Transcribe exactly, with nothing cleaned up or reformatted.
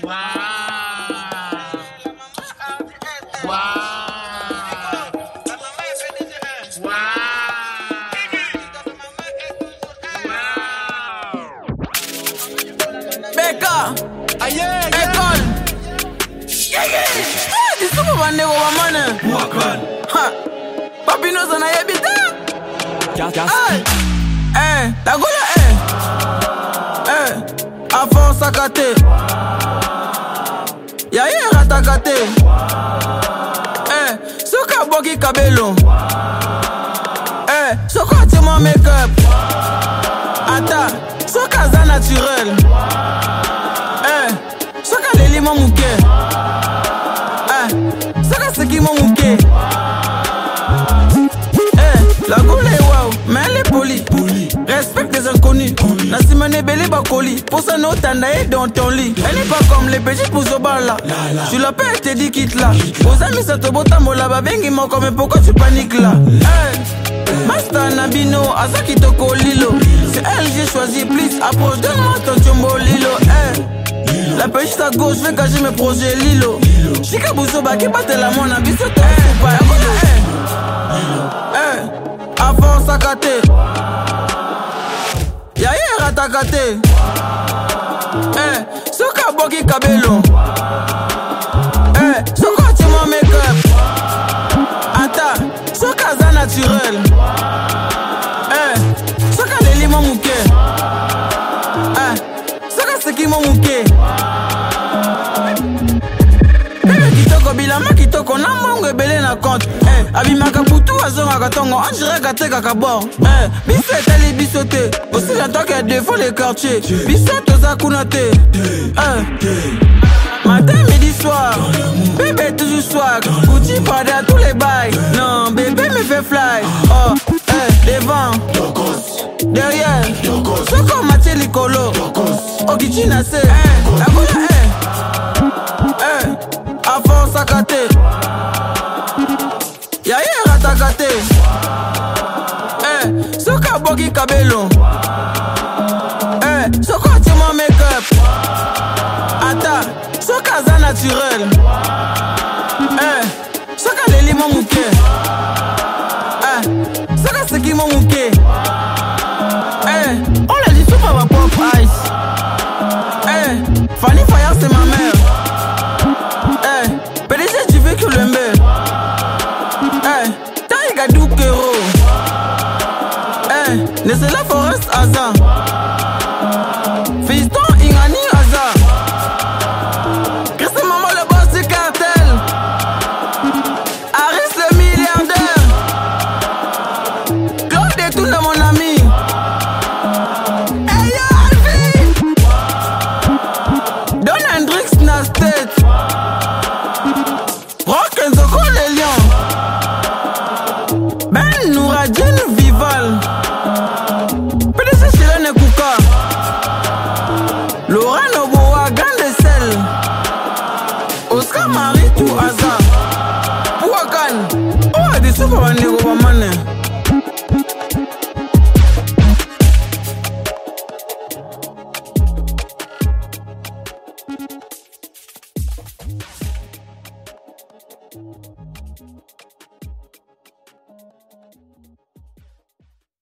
Beka, école. Dis tout pour vendre au maman. Ha, papi nous en a habité. Eh, la gola eh, eh, avant sakate. Y'a y'a ratakate. Eh, soka boki kabelo. Eh, soka timo make-up. Ata, soka za naturel. Eh, soka leli mo mouke. Eh, soka seki mo mouke. Eh, la goule est wow, mais elle est polie. Respecte les inconnus. La simone belé bakoli. Pour ça, nos tandaye dans ton lit. Elle n'est pas comme les petits pour là. Tu l'appelles, elle te dit quitte là. Aux amis, ça te botte à mola. Babengi mon comme pourquoi tu paniques là? Hey, Master Nabino, Azaki Toko Lilo. C'est elle que j'ai choisi, please. Approche de moi ton jumbo Lilo. Hey, la petite à gauche, je vais cacher mes projets Lilo. Chika Bousso Baki batte la mona. Biso toi, c'est pas. Hey, avant sakate. Y'a y'a ratakate. Eh, soka boki kabelo. Eh, soka timo make-up. Ata, soka za naturel. Eh, soka leli mo mouke. Eh, soka seki mo mouke. Bébé kitoko bilama kitoko na mongo ebele na compte. Eh, abimaka putu azonga katongo anjire kate kakabor. Eh, biso etali biso te. Aussi longtemps qu'elle défend les quartiers. Biso toza kuna te. Eh, matin, midi, soir. Bébé toujours swag. Gucci pada tous les bails. Non, bébé me fait fly. Oh, eh, devant. Derrière. Soko Mathieu Licolo. Okichi Nase. Eh, la gola eh. Eh, avant sakate. Y'a y'a ratakate. Eh, soka boki kabelo. Eh, soka timo make-up. Ata, soka za naturel. Eh, soka leli mo mouke. Eh, soka seki mo mouke. Eh, on l'a dit sous ma propre eyes. Eh, Fanny Fire c'est ma mère. Eh, P D G tu veux que le mbe. Eh, Taïga Doukero. Eh, Nesela Forest Azan.